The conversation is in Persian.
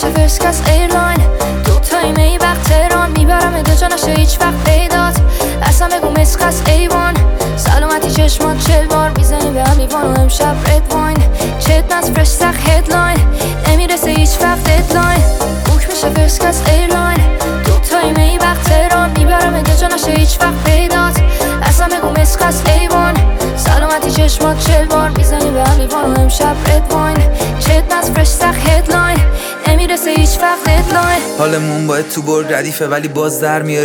میشه فرست کس ایرلاین دو تایمه ای وقت تهران میبرم دو جا نشه هیچ وقت پیدات اصلا بگو مسخص ایوان سلامتی چشمات 40 بار میزنی به هم ایوان و امشب رد واین چت نز فرش سخت هدلاین نمیرسه هیچ وقت ددلاین بوک میشه فرست کس ایرلاین دو تایمه ای وقت تهران میبرم دو جا نشه هیچ وقت پیدات اصلا بگو مسخص ایوان سلامتی چشمات 40 بار میزنی به هم ایوان و امشب رد واین چت نز فرش سخت هدلاین نمیرسه هیچ وقت ددلاین حالمون باید تو برگ ردیفه ولی باز در میاری